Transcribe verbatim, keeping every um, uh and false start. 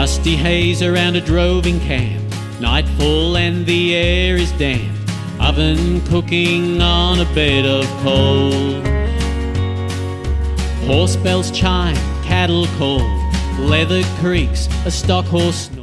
Dusty haze around a droving camp, nightfall and the air is damp, oven cooking on a bed of coal. Horse bells chime, cattle call, leather creaks, a stock horse